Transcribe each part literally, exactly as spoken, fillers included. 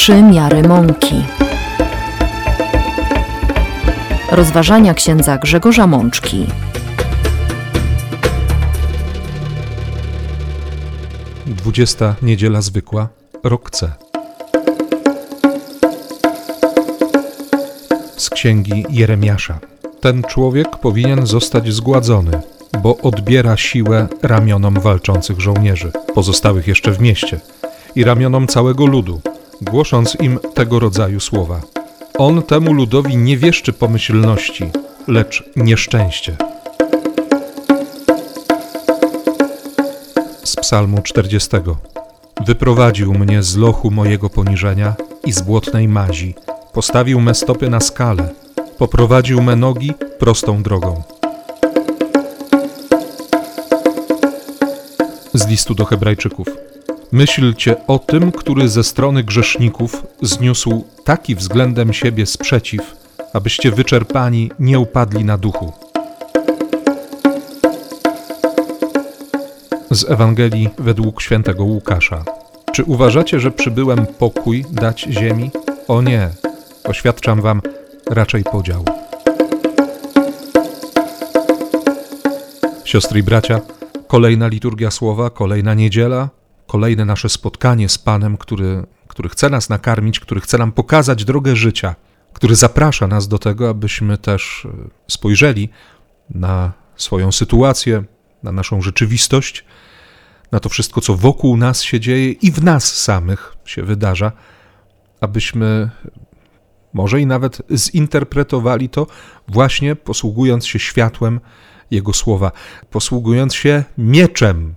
Trzy miary mąki. Rozważania księdza Grzegorza Mączki. Dwudziesta niedziela zwykła, rok C. Z księgi Jeremiasza. Ten człowiek powinien zostać zgładzony, bo odbiera siłę ramionom walczących żołnierzy, pozostałych jeszcze w mieście, i ramionom całego ludu, głosząc im tego rodzaju słowa. On temu ludowi nie wieszczy pomyślności, lecz nieszczęście. Z psalmu czterdziestego. Wyprowadził mnie z lochu mojego poniżenia i z błotnej mazi. Postawił me stopy na skale. Poprowadził me nogi prostą drogą. Z listu do Hebrajczyków. Myślcie o tym, który ze strony grzeszników zniósł taki względem siebie sprzeciw, abyście wyczerpani nie upadli na duchu. Z Ewangelii według świętego Łukasza. Czy uważacie, że przybyłem pokój dać ziemi? O nie, oświadczam wam, raczej podział. Siostry i bracia, kolejna liturgia słowa, kolejna niedziela, kolejne nasze spotkanie z Panem, który, który chce nas nakarmić, który chce nam pokazać drogę życia, który zaprasza nas do tego, abyśmy też spojrzeli na swoją sytuację, na naszą rzeczywistość, na to wszystko, co wokół nas się dzieje i w nas samych się wydarza, abyśmy może i nawet zinterpretowali to właśnie posługując się światłem Jego słowa, posługując się mieczem,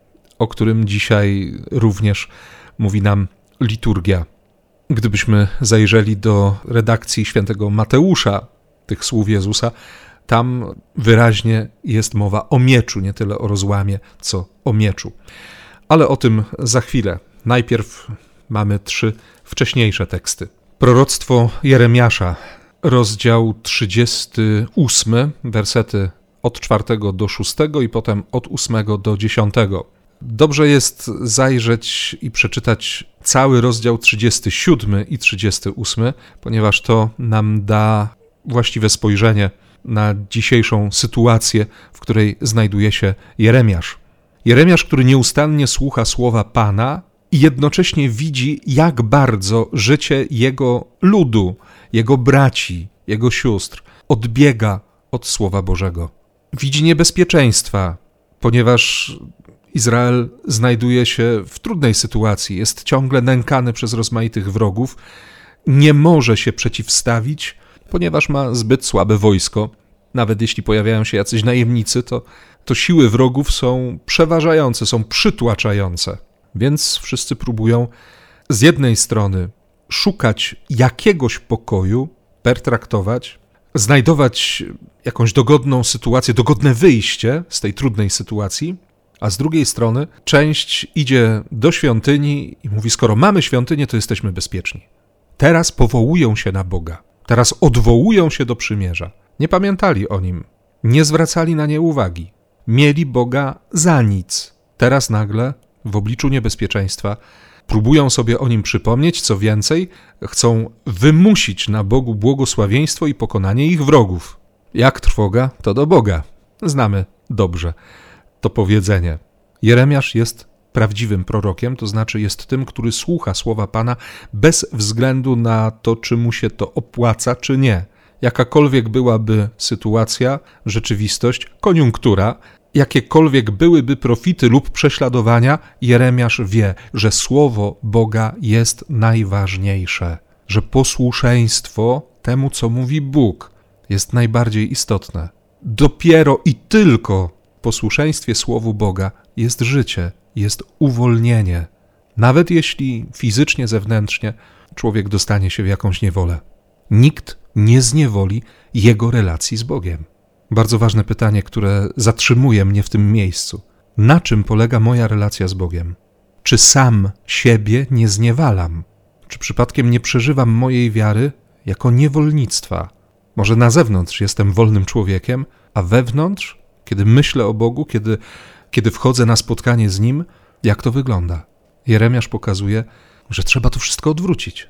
o którym dzisiaj również mówi nam liturgia. Gdybyśmy zajrzeli do redakcji świętego Mateusza, tych słów Jezusa, tam wyraźnie jest mowa o mieczu, nie tyle o rozłamie, co o mieczu. Ale o tym za chwilę. Najpierw mamy trzy wcześniejsze teksty. Proroctwo Jeremiasza, rozdział trzydziesty ósmy, wersety od czwartego do szóstego i potem od ósmego do dziesiątego. Dobrze jest zajrzeć i przeczytać cały rozdział trzydziesty siódmy i trzydziesty ósmy, ponieważ to nam da właściwe spojrzenie na dzisiejszą sytuację, w której znajduje się Jeremiasz. Jeremiasz, który nieustannie słucha słowa Pana i jednocześnie widzi, jak bardzo życie jego ludu, jego braci, jego sióstr odbiega od Słowa Bożego. Widzi niebezpieczeństwa, ponieważ Izrael znajduje się w trudnej sytuacji, jest ciągle nękany przez rozmaitych wrogów, nie może się przeciwstawić, ponieważ ma zbyt słabe wojsko. Nawet jeśli pojawiają się jacyś najemnicy, to, to siły wrogów są przeważające, są przytłaczające. Więc wszyscy próbują z jednej strony szukać jakiegoś pokoju, pertraktować, znajdować jakąś dogodną sytuację, dogodne wyjście z tej trudnej sytuacji, a z drugiej strony część idzie do świątyni i mówi, skoro mamy świątynię, to jesteśmy bezpieczni. Teraz powołują się na Boga, teraz odwołują się do przymierza. Nie pamiętali o Nim, nie zwracali na nie uwagi, mieli Boga za nic. Teraz nagle, w obliczu niebezpieczeństwa, próbują sobie o Nim przypomnieć, co więcej, chcą wymusić na Bogu błogosławieństwo i pokonanie ich wrogów. Jak trwoga, to do Boga. Znamy dobrze to powiedzenie. Jeremiasz jest prawdziwym prorokiem, to znaczy jest tym, który słucha słowa Pana bez względu na to, czy mu się to opłaca, czy nie. Jakakolwiek byłaby sytuacja, rzeczywistość, koniunktura, jakiekolwiek byłyby profity lub prześladowania, Jeremiasz wie, że słowo Boga jest najważniejsze, że posłuszeństwo temu, co mówi Bóg, jest najbardziej istotne. Dopiero i tylko w posłuszeństwie słowu Boga jest życie, jest uwolnienie. Nawet jeśli fizycznie, zewnętrznie człowiek dostanie się w jakąś niewolę. Nikt nie zniewoli jego relacji z Bogiem. Bardzo ważne pytanie, które zatrzymuje mnie w tym miejscu. Na czym polega moja relacja z Bogiem? Czy sam siebie nie zniewalam? Czy przypadkiem nie przeżywam mojej wiary jako niewolnictwa? Może na zewnątrz jestem wolnym człowiekiem, a wewnątrz, kiedy myślę o Bogu, kiedy, kiedy wchodzę na spotkanie z Nim, jak to wygląda? Jeremiasz pokazuje, że trzeba to wszystko odwrócić.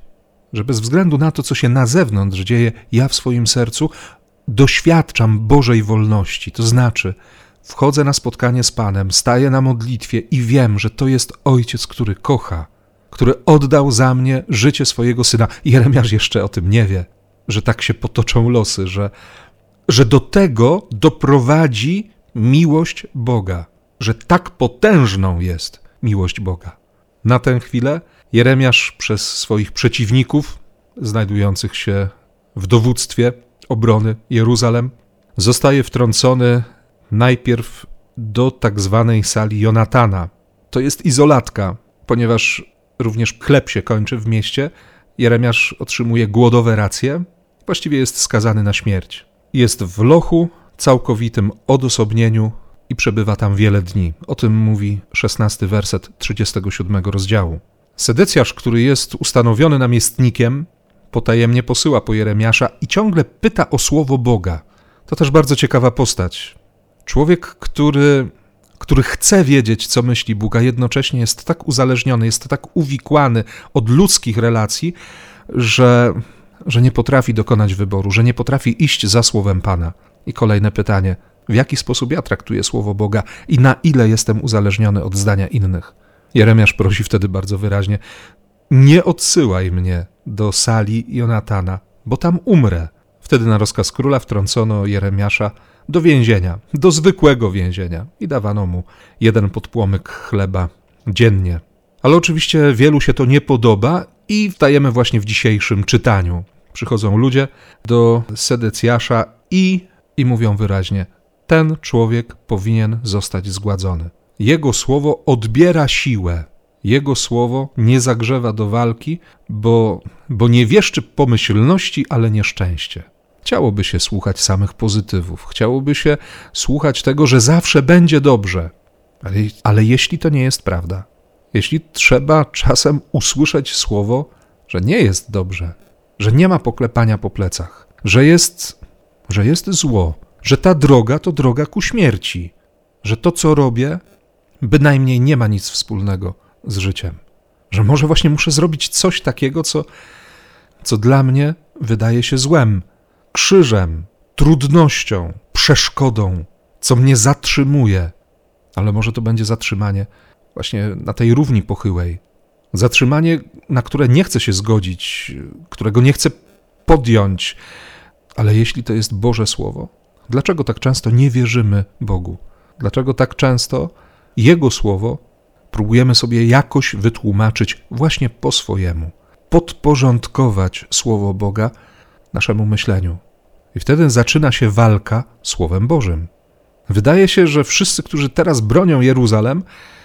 że bez względu na to, co się na zewnątrz dzieje, ja w swoim sercu doświadczam Bożej wolności. To znaczy, wchodzę na spotkanie z Panem, staję na modlitwie i wiem, że to jest Ojciec, który kocha, który oddał za mnie życie swojego Syna. Jeremiasz jeszcze o tym nie wie, że tak się potoczą losy, że, że do tego doprowadzi miłość Boga, że tak potężną jest miłość Boga. Na tę chwilę Jeremiasz przez swoich przeciwników, znajdujących się w dowództwie obrony Jeruzalem, zostaje wtrącony najpierw do tak zwanej sali Jonatana. To jest izolatka, ponieważ również chleb się kończy w mieście. Jeremiasz otrzymuje głodowe racje, właściwie jest skazany na śmierć. Jest w lochu, całkowitym odosobnieniu i przebywa tam wiele dni. O tym mówi szesnasty werset trzydziestego siódmego rozdziału. Sedecjasz, który jest ustanowiony namiestnikiem, potajemnie posyła po Jeremiasza i ciągle pyta o słowo Boga. To też bardzo ciekawa postać. Człowiek, który, który chce wiedzieć, co myśli Bóg, a jednocześnie jest tak uzależniony, jest tak uwikłany od ludzkich relacji, że, że nie potrafi dokonać wyboru, że nie potrafi iść za słowem Pana. I kolejne pytanie. W jaki sposób ja traktuję słowo Boga i na ile jestem uzależniony od zdania innych? Jeremiasz prosi wtedy bardzo wyraźnie: nie odsyłaj mnie do sali Jonatana, bo tam umrę. Wtedy na rozkaz króla wtrącono Jeremiasza do więzienia, do zwykłego więzienia i dawano mu jeden podpłomyk chleba dziennie. Ale oczywiście wielu się to nie podoba i wstajemy właśnie w dzisiejszym czytaniu. Przychodzą ludzie do Sedecjasza i, i mówią wyraźnie: ten człowiek powinien zostać zgładzony. Jego słowo odbiera siłę. Jego słowo nie zagrzewa do walki, bo, bo nie wieszczy pomyślności, ale nieszczęście. Chciałoby się słuchać samych pozytywów. Chciałoby się słuchać tego, że zawsze będzie dobrze. Ale, ale jeśli to nie jest prawda, jeśli trzeba czasem usłyszeć słowo, że nie jest dobrze, że nie ma poklepania po plecach, że jest, że jest zło, że ta droga to droga ku śmierci, że to, co robię, bynajmniej nie ma nic wspólnego z życiem, że może właśnie muszę zrobić coś takiego, co, co dla mnie wydaje się złem, krzyżem, trudnością, przeszkodą, co mnie zatrzymuje, ale może to będzie zatrzymanie właśnie na tej równi pochyłej, zatrzymanie, na które nie chcę się zgodzić, którego nie chcę podjąć, ale jeśli to jest Boże Słowo, dlaczego tak często nie wierzymy Bogu? Dlaczego tak często Jego Słowo próbujemy sobie jakoś wytłumaczyć właśnie po swojemu, podporządkować Słowo Boga naszemu myśleniu? I wtedy zaczyna się walka Słowem Bożym. Wydaje się, że wszyscy, którzy teraz bronią Jeruzalem,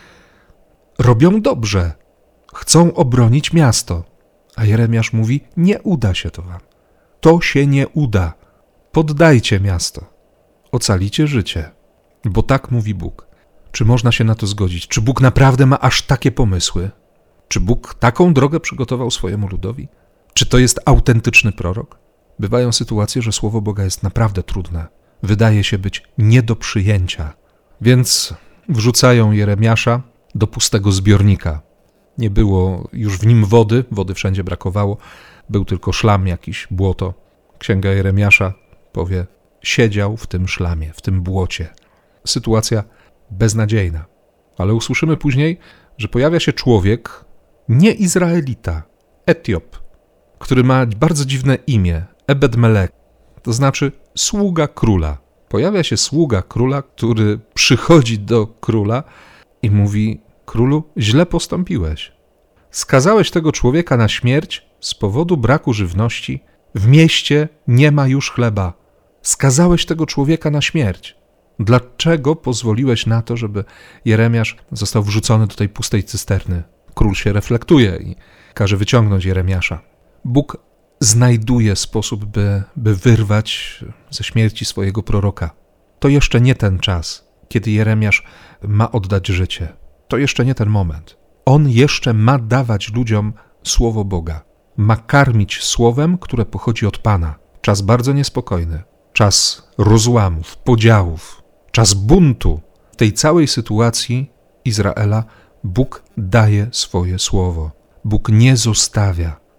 robią dobrze, chcą obronić miasto. A Jeremiasz mówi: nie uda się to wam. To się nie uda. Poddajcie miasto. Ocalicie życie. Bo tak mówi Bóg. Czy można się na to zgodzić? Czy Bóg naprawdę ma aż takie pomysły? Czy Bóg taką drogę przygotował swojemu ludowi? Czy to jest autentyczny prorok? Bywają sytuacje, że Słowo Boga jest naprawdę trudne. Wydaje się być nie do przyjęcia. Więc wrzucają Jeremiasza do pustego zbiornika. Nie było już w nim wody, wody wszędzie brakowało. Był tylko szlam jakiś, błoto. Księga Jeremiasza powie: siedział w tym szlamie, w tym błocie. Sytuacja beznadziejna. Ale usłyszymy później, że pojawia się człowiek, nie Izraelita, Etiop, który ma bardzo dziwne imię, Ebed-Melech, to znaczy sługa króla. Pojawia się sługa króla, który przychodzi do króla i mówi: królu, źle postąpiłeś. Skazałeś tego człowieka na śmierć z powodu braku żywności. W mieście nie ma już chleba. Skazałeś tego człowieka na śmierć. Dlaczego pozwoliłeś na to, żeby Jeremiasz został wrzucony do tej pustej cysterny? Król się reflektuje i każe wyciągnąć Jeremiasza. Bóg znajduje sposób, by, by wyrwać ze śmierci swojego proroka. To jeszcze nie ten czas, kiedy Jeremiasz ma oddać życie. To jeszcze nie ten moment. On jeszcze ma dawać ludziom słowo Boga. Ma karmić słowem, które pochodzi od Pana. Czas bardzo niespokojny. Czas rozłamów, podziałów. Czas buntu. W tej całej sytuacji Izraela Bóg daje swoje słowo. Bóg nie zostawia.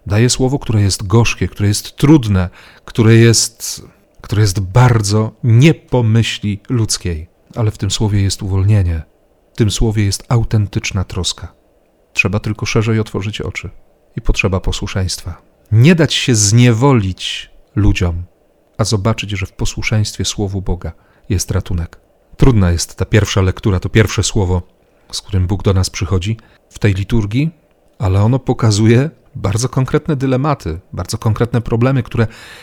Daje słowo, które jest gorzkie, które jest trudne, które jest, które jest bardzo nie po myśli ludzkiej. Ale w tym słowie jest uwolnienie. W tym słowie jest autentyczna troska. Trzeba tylko szerzej otworzyć oczy i potrzeba posłuszeństwa. Nie dać się zniewolić ludziom, a zobaczyć, że w posłuszeństwie Słowu Boga jest ratunek. Trudna jest ta pierwsza lektura, to pierwsze słowo, z którym Bóg do nas przychodzi w tej liturgii, ale ono pokazuje bardzo konkretne dylematy, bardzo konkretne problemy, które,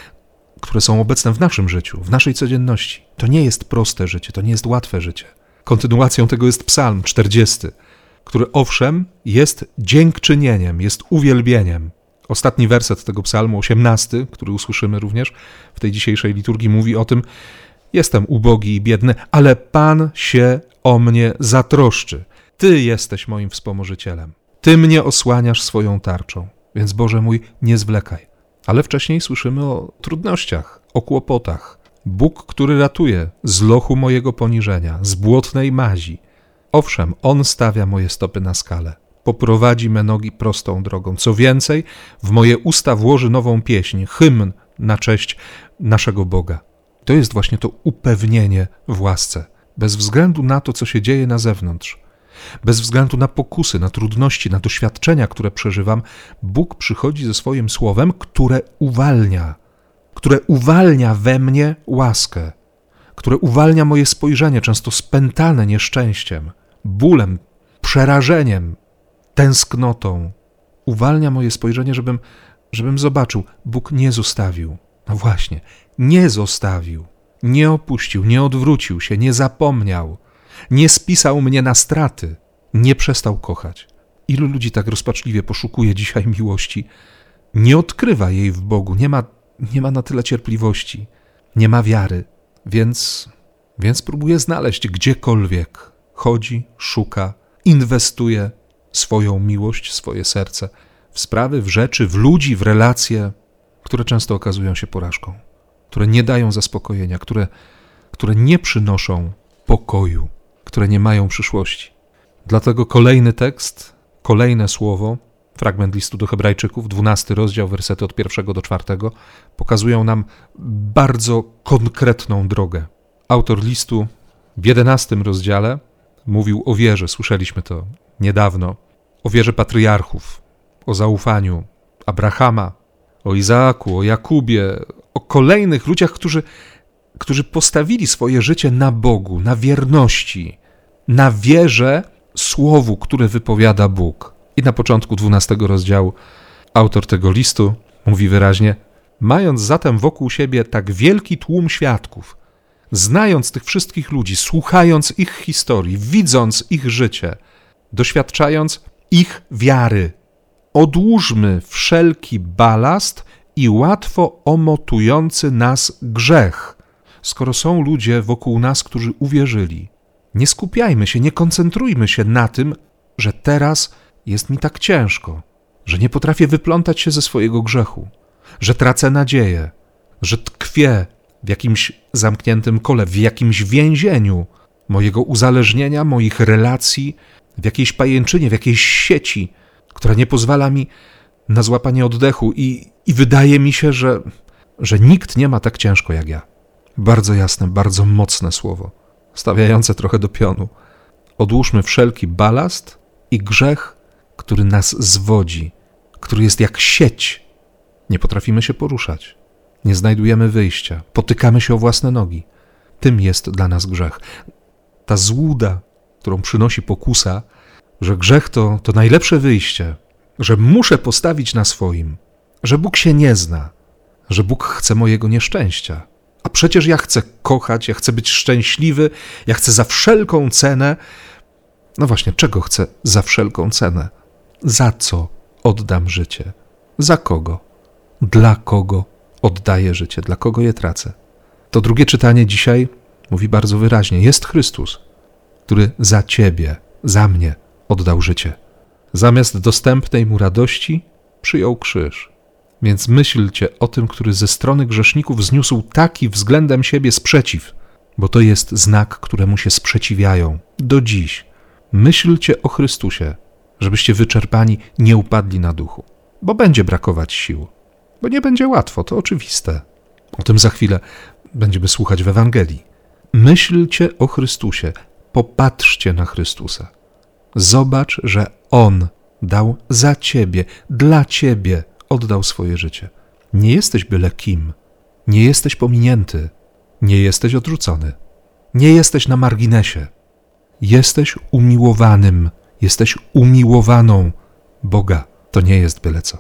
które są obecne w naszym życiu, w naszej codzienności. To nie jest proste życie, to nie jest łatwe życie. Kontynuacją tego jest Psalm czterdziesty, który owszem jest dziękczynieniem, jest uwielbieniem. Ostatni werset tego psalmu, osiemnasty, który usłyszymy również w tej dzisiejszej liturgii, mówi o tym: jestem ubogi i biedny, ale Pan się o mnie zatroszczy. Ty jesteś moim wspomożycielem. Ty mnie osłaniasz swoją tarczą. Więc Boże mój, nie zwlekaj. Ale wcześniej słyszymy o trudnościach, o kłopotach. Bóg, który ratuje z lochu mojego poniżenia, z błotnej mazi. Owszem, On stawia moje stopy na skalę. Poprowadzi me nogi prostą drogą. Co więcej, w moje usta włoży nową pieśń, hymn na cześć naszego Boga. To jest właśnie to upewnienie w łasce. Bez względu na to, co się dzieje na zewnątrz, bez względu na pokusy, na trudności, na doświadczenia, które przeżywam, Bóg przychodzi ze swoim słowem, które uwalnia, które uwalnia we mnie łaskę, które uwalnia moje spojrzenie, często spętane nieszczęściem, bólem, przerażeniem, tęsknotą. Uwalnia moje spojrzenie, żebym, żebym zobaczył, Bóg nie zostawił. No właśnie, nie zostawił, nie opuścił, nie odwrócił się, nie zapomniał, nie spisał mnie na straty, nie przestał kochać. Ilu ludzi tak rozpaczliwie poszukuje dzisiaj miłości, nie odkrywa jej w Bogu, nie ma, nie ma na tyle cierpliwości, nie ma wiary, więc, więc próbuje znaleźć gdziekolwiek. Chodzi, szuka, inwestuje swoją miłość, swoje serce w sprawy, w rzeczy, w ludzi, w relacje, które często okazują się porażką, które nie dają zaspokojenia, które, które nie przynoszą pokoju, które nie mają przyszłości. Dlatego kolejny tekst, kolejne słowo, fragment listu do Hebrajczyków, dwunasty rozdział, wersety od pierwszego do czwartego, pokazują nam bardzo konkretną drogę. Autor listu w jedenastym rozdziale mówił o wierze, słyszeliśmy to niedawno, o wierze patriarchów, o zaufaniu Abrahama, o Izaaku, o Jakubie, o kolejnych ludziach, którzy, którzy postawili swoje życie na Bogu, na wierności, na wierze słowu, które wypowiada Bóg. I na początku dwunastego rozdziału autor tego listu mówi wyraźnie: mając zatem wokół siebie tak wielki tłum świadków, znając tych wszystkich ludzi, słuchając ich historii, widząc ich życie, doświadczając ich wiary, odłóżmy wszelki balast i łatwo omotujący nas grzech. Skoro są ludzie wokół nas, którzy uwierzyli, nie skupiajmy się, nie koncentrujmy się na tym, że teraz jest mi tak ciężko, że nie potrafię wyplątać się ze swojego grzechu, że tracę nadzieję, że tkwię w jakimś zamkniętym kole, w jakimś więzieniu mojego uzależnienia, moich relacji, w jakiejś pajęczynie, w jakiejś sieci, która nie pozwala mi na złapanie oddechu i, i wydaje mi się, że, że nikt nie ma tak ciężko jak ja. Bardzo jasne, bardzo mocne słowo, stawiające trochę do pionu. Odłóżmy wszelki balast i grzech, który nas zwodzi, który jest jak sieć. Nie potrafimy się poruszać, nie znajdujemy wyjścia, potykamy się o własne nogi. Tym jest dla nas grzech. Ta złuda, którą przynosi pokusa, że grzech to, to najlepsze wyjście, że muszę postawić na swoim, że Bóg się nie zna, że Bóg chce mojego nieszczęścia. A przecież ja chcę kochać, ja chcę być szczęśliwy, ja chcę za wszelką cenę. No właśnie, czego chcę za wszelką cenę? Za co oddam życie? Za kogo? Dla kogo oddaję życie? Dla kogo je tracę? To drugie czytanie dzisiaj mówi bardzo wyraźnie. Jest Chrystus, który za ciebie, za mnie oddał życie. Zamiast dostępnej mu radości przyjął krzyż. Więc myślcie o tym, który ze strony grzeszników zniósł taki względem siebie sprzeciw, bo to jest znak, któremu się sprzeciwiają do dziś. Myślcie o Chrystusie, żebyście wyczerpani nie upadli na duchu. bo będzie brakować sił, bo nie będzie łatwo, to oczywiste. O tym za chwilę będziemy słuchać w Ewangelii. Myślcie o Chrystusie, popatrzcie na Chrystusa. Zobacz, że On dał za ciebie, dla ciebie oddał swoje życie. Nie jesteś byle kim, nie jesteś pominięty, nie jesteś odrzucony, nie jesteś na marginesie. Jesteś umiłowanym, jesteś umiłowaną Boga. To nie jest byle co.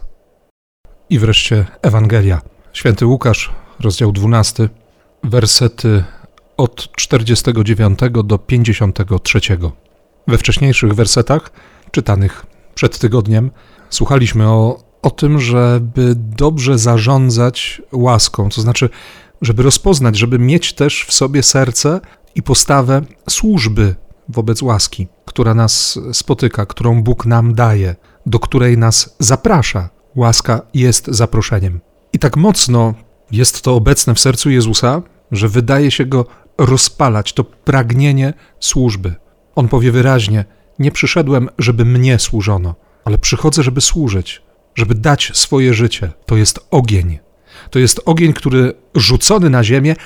I wreszcie Ewangelia. Święty Łukasz, rozdział dwunasty, wersety od czterdziestego dziewiątego do pięćdziesiątego trzeciego. We wcześniejszych wersetach, czytanych przed tygodniem, słuchaliśmy o, o tym, żeby dobrze zarządzać łaską, to znaczy, żeby rozpoznać, żeby mieć też w sobie serce i postawę służby wobec łaski, która nas spotyka, którą Bóg nam daje, do której nas zaprasza. Łaska jest zaproszeniem. I tak mocno jest to obecne w sercu Jezusa, że wydaje się go rozpalać, to pragnienie służby. On powie wyraźnie, nie przyszedłem, żeby mnie służono, ale przychodzę, żeby służyć, żeby dać swoje życie. To jest ogień. To jest ogień, który rzucony na ziemię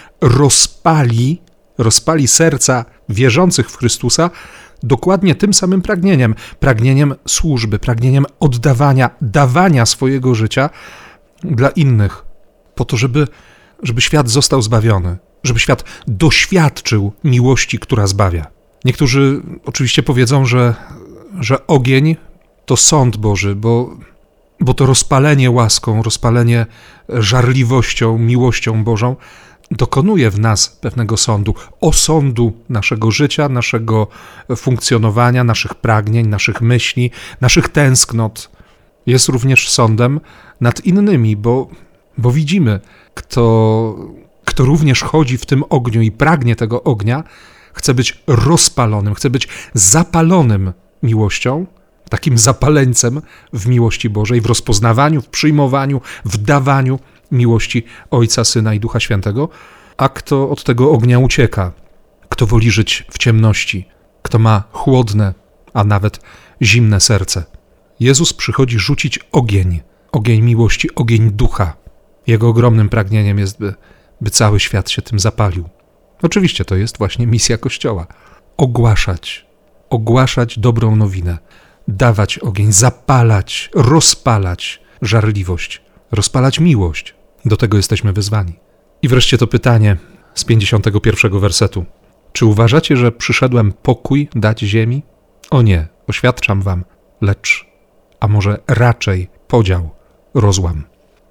rozpali, rozpali serca wierzących w Chrystusa dokładnie tym samym pragnieniem, pragnieniem służby, pragnieniem oddawania, dawania swojego życia dla innych, po to, żeby, żeby świat został zbawiony, żeby świat doświadczył miłości, która zbawia. Niektórzy oczywiście powiedzą, że, że ogień to sąd Boży, bo, bo to rozpalenie łaską, rozpalenie żarliwością, miłością Bożą dokonuje w nas pewnego sądu, osądu naszego życia, naszego funkcjonowania, naszych pragnień, naszych myśli, naszych tęsknot. Jest również sądem nad innymi, bo, bo widzimy, kto, kto również chodzi w tym ogniu i pragnie tego ognia, chce być rozpalonym, chce być zapalonym miłością, takim zapaleńcem w miłości Bożej, w rozpoznawaniu, w przyjmowaniu, w dawaniu miłości Ojca, Syna i Ducha Świętego, a kto od tego ognia ucieka, kto woli żyć w ciemności, kto ma chłodne, a nawet zimne serce. Jezus przychodzi rzucić ogień, ogień miłości, ogień ducha. Jego ogromnym pragnieniem jest, by, by cały świat się tym zapalił. Oczywiście to jest właśnie misja Kościoła. Ogłaszać, ogłaszać dobrą nowinę, dawać ogień, zapalać, rozpalać żarliwość, rozpalać miłość. Do tego jesteśmy wyzwani. I wreszcie to pytanie z pięćdziesiątego pierwszego wersetu. Czy uważacie, że przyszedłem pokój dać ziemi? O nie, oświadczam wam, lecz, a może raczej podział, rozłam.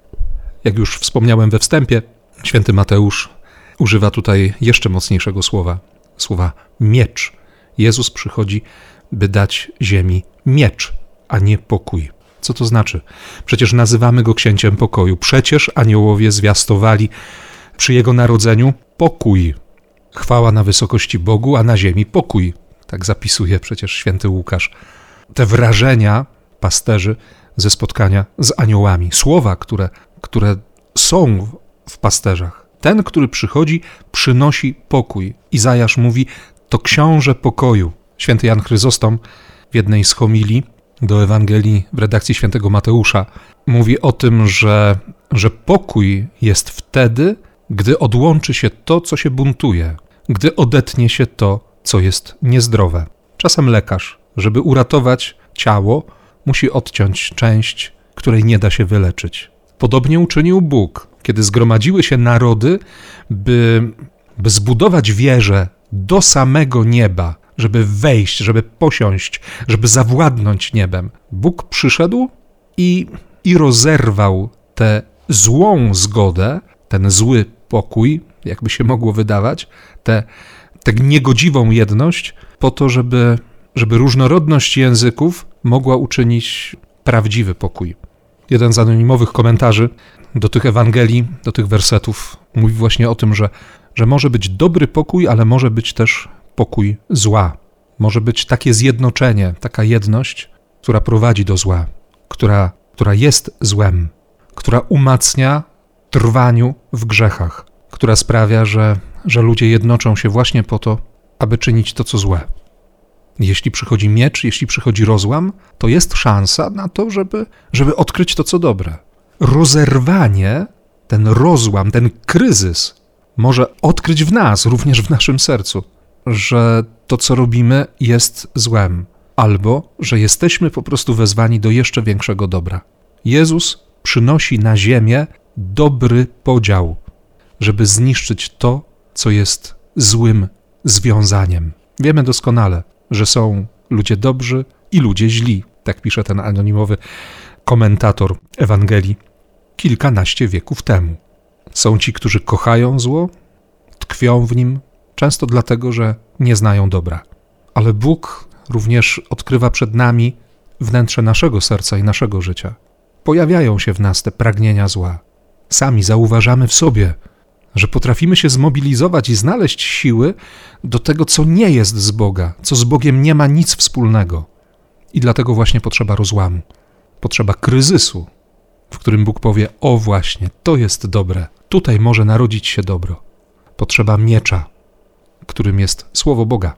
Jak już wspomniałem we wstępie, święty Mateusz używa tutaj jeszcze mocniejszego słowa, słowa miecz. Jezus przychodzi, by dać ziemi miecz, a nie pokój. Co to znaczy? Przecież nazywamy go księciem pokoju. Przecież aniołowie zwiastowali przy jego narodzeniu pokój. Chwała na wysokości Bogu, a na ziemi pokój. Tak zapisuje przecież święty Łukasz. Te wrażenia pasterzy ze spotkania z aniołami. Słowa, które, które są w pasterzach. Ten, który przychodzi, przynosi pokój. Izajasz mówi, to książę pokoju. Święty Jan Chryzostom w jednej z homilii do Ewangelii w redakcji świętego Mateusza mówi o tym, że, że pokój jest wtedy, gdy odłączy się to, co się buntuje, gdy odetnie się to, co jest niezdrowe. Czasem lekarz, żeby uratować ciało, musi odciąć część, której nie da się wyleczyć. Podobnie uczynił Bóg, kiedy zgromadziły się narody, by, by zbudować wieżę do samego nieba, żeby wejść, żeby posiąść, żeby zawładnąć niebem. Bóg przyszedł i, i rozerwał tę złą zgodę, ten zły pokój, jakby się mogło wydawać, tę, tę niegodziwą jedność, po to, żeby, żeby różnorodność języków mogła uczynić prawdziwy pokój. Jeden z anonimowych komentarzy do tych Ewangelii, do tych wersetów mówi właśnie o tym, że, że może być dobry pokój, ale może być też pokój zła. Może być takie zjednoczenie, taka jedność, która prowadzi do zła, która, która jest złem, która umacnia trwaniu w grzechach, która sprawia, że, że ludzie jednoczą się właśnie po to, aby czynić to, co złe. Jeśli przychodzi miecz, jeśli przychodzi rozłam, to jest szansa na to, żeby, żeby odkryć to, co dobre. Rozerwanie, ten rozłam, ten kryzys może odkryć w nas, również w naszym sercu, że to, co robimy, jest złem, albo że jesteśmy po prostu wezwani do jeszcze większego dobra. Jezus przynosi na ziemię dobry podział, żeby zniszczyć to, co jest złym związaniem. Wiemy doskonale, że są ludzie dobrzy i ludzie źli, tak pisze ten anonimowy komentator Ewangelii kilkanaście wieków temu. Są ci, którzy kochają zło, tkwią w nim, często dlatego, że nie znają dobra. Ale Bóg również odkrywa przed nami wnętrze naszego serca i naszego życia. Pojawiają się w nas te pragnienia zła. Sami zauważamy w sobie, że potrafimy się zmobilizować i znaleźć siły do tego, co nie jest z Boga, co z Bogiem nie ma nic wspólnego. I dlatego właśnie potrzeba rozłamu, potrzeba kryzysu, w którym Bóg powie: o właśnie, to jest dobre, tutaj może narodzić się dobro. Potrzeba miecza, którym jest Słowo Boga.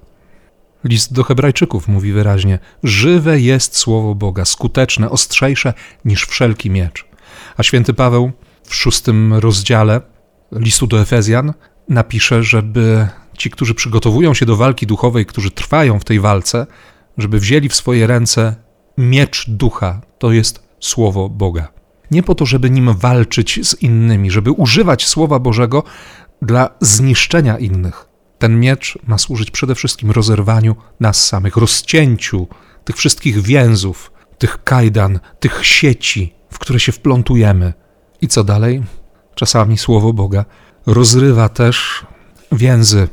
List do Hebrajczyków mówi wyraźnie: żywe jest Słowo Boga, skuteczne, ostrzejsze niż wszelki miecz. A święty Paweł w szóstym rozdziale listu do Efezjan napisze, żeby ci, którzy przygotowują się do walki duchowej, którzy trwają w tej walce, żeby wzięli w swoje ręce miecz ducha, to jest Słowo Boga. Nie po to, żeby nim walczyć z innymi, żeby używać Słowa Bożego dla zniszczenia innych. Ten miecz ma służyć przede wszystkim rozerwaniu nas samych, rozcięciu tych wszystkich więzów, tych kajdan, tych sieci, w które się wplątujemy. I co dalej? Czasami Słowo Boga rozrywa też więzy,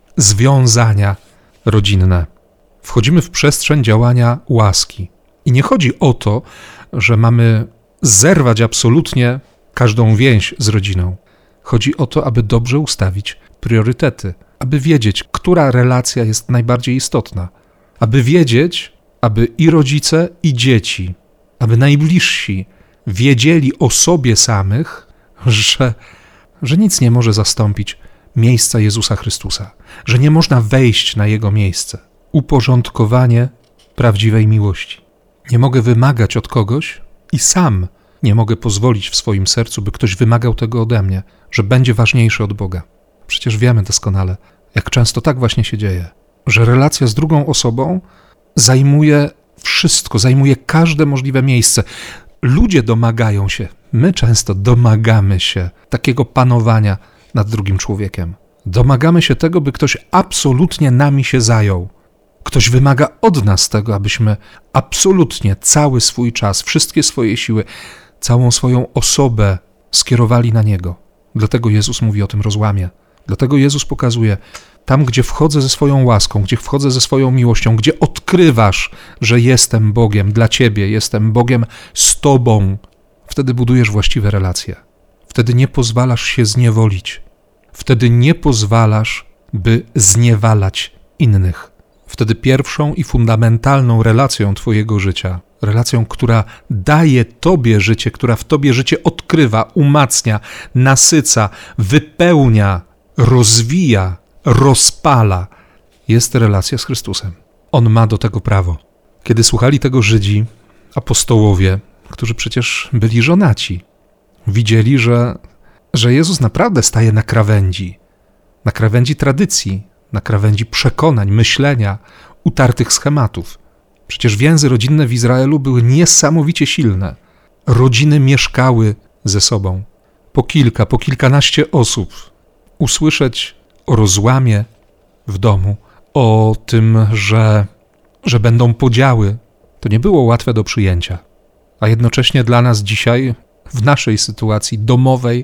związania rodzinne. Wchodzimy w przestrzeń działania łaski. I nie chodzi o to, że mamy zerwać absolutnie każdą więź z rodziną. Chodzi o to, aby dobrze ustawić priorytety, aby wiedzieć, która relacja jest najbardziej istotna, aby wiedzieć, aby i rodzice, i dzieci, aby najbliżsi wiedzieli o sobie samych, że, że nic nie może zastąpić miejsca Jezusa Chrystusa, że nie można wejść na Jego miejsce. Uporządkowanie prawdziwej miłości. Nie mogę wymagać od kogoś i sam nie mogę pozwolić w swoim sercu, by ktoś wymagał tego ode mnie, że będzie ważniejszy od Boga. Przecież wiemy doskonale, jak często tak właśnie się dzieje, że relacja z drugą osobą zajmuje wszystko, zajmuje każde możliwe miejsce. Ludzie domagają się, my często domagamy się takiego panowania nad drugim człowiekiem. Domagamy się tego, by ktoś absolutnie nami się zajął. Ktoś wymaga od nas tego, abyśmy absolutnie cały swój czas, wszystkie swoje siły, całą swoją osobę skierowali na Niego. Dlatego Jezus mówi o tym rozłamie. Dlatego Jezus pokazuje, tam gdzie wchodzę ze swoją łaską, gdzie wchodzę ze swoją miłością, gdzie odkrywasz, że jestem Bogiem dla Ciebie, jestem Bogiem z Tobą, wtedy budujesz właściwe relacje. Wtedy nie pozwalasz się zniewolić. Wtedy nie pozwalasz, by zniewalać innych. Wtedy pierwszą i fundamentalną relacją Twojego życia, relacją, która daje Tobie życie, która w Tobie życie odkrywa, umacnia, nasyca, wypełnia, rozwija, rozpala, jest relacja z Chrystusem. On ma do tego prawo. Kiedy słuchali tego Żydzi, apostołowie, którzy przecież byli żonaci, widzieli, że, że Jezus naprawdę staje na krawędzi, na krawędzi tradycji, na krawędzi przekonań, myślenia, utartych schematów. Przecież więzy rodzinne w Izraelu były niesamowicie silne. Rodziny mieszkały ze sobą. Po kilka, po kilkanaście osób. Usłyszeć o rozłamie w domu, o tym, że, że będą podziały, to nie było łatwe do przyjęcia. A jednocześnie dla nas dzisiaj, w naszej sytuacji domowej,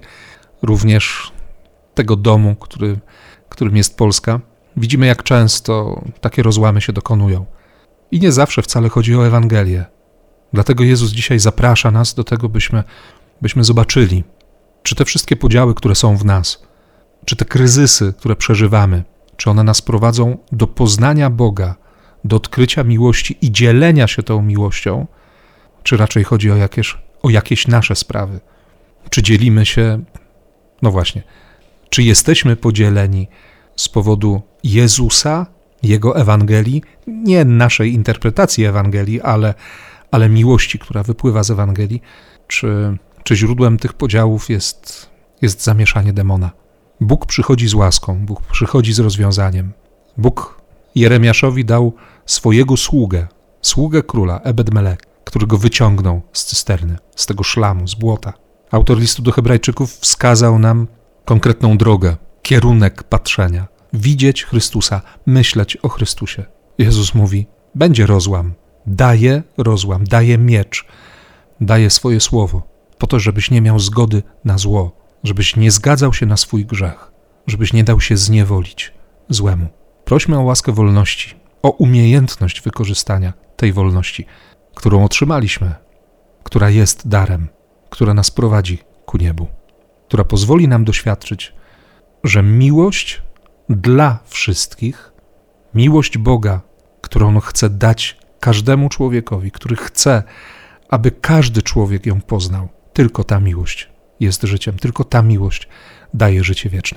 również tego domu, który, którym jest Polska, widzimy, jak często takie rozłamy się dokonują. I nie zawsze wcale chodzi o Ewangelię. Dlatego Jezus dzisiaj zaprasza nas do tego, byśmy, byśmy zobaczyli, czy te wszystkie podziały, które są w nas, czy te kryzysy, które przeżywamy, czy one nas prowadzą do poznania Boga, do odkrycia miłości i dzielenia się tą miłością, czy raczej chodzi o jakieś, o jakieś nasze sprawy. Czy dzielimy się, no właśnie, czy jesteśmy podzieleni z powodu Jezusa Jego Ewangelii, nie naszej interpretacji Ewangelii, ale, ale miłości, która wypływa z Ewangelii, czy, czy źródłem tych podziałów jest, jest zamieszanie demona. Bóg przychodzi z łaską, Bóg przychodzi z rozwiązaniem. Bóg Jeremiaszowi dał swojego sługę, sługę króla Ebed-Melech, który go wyciągnął z cysterny, z tego szlamu, z błota. Autor listu do Hebrajczyków wskazał nam konkretną drogę, kierunek patrzenia. Widzieć Chrystusa, myśleć o Chrystusie. Jezus mówi, będzie rozłam, daje rozłam, daje miecz, daje swoje słowo, po to, żebyś nie miał zgody na zło, żebyś nie zgadzał się na swój grzech, żebyś nie dał się zniewolić złemu. Prośmy o łaskę wolności, o umiejętność wykorzystania tej wolności, którą otrzymaliśmy, która jest darem, która nas prowadzi ku niebu, która pozwoli nam doświadczyć, że miłość dla wszystkich, miłość Boga, którą chce dać każdemu człowiekowi, który chce, aby każdy człowiek ją poznał, tylko ta miłość jest życiem, tylko ta miłość daje życie wieczne.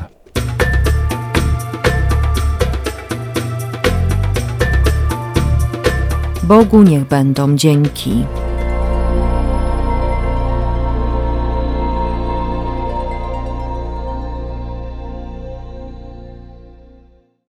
Bogu niech będą dzięki.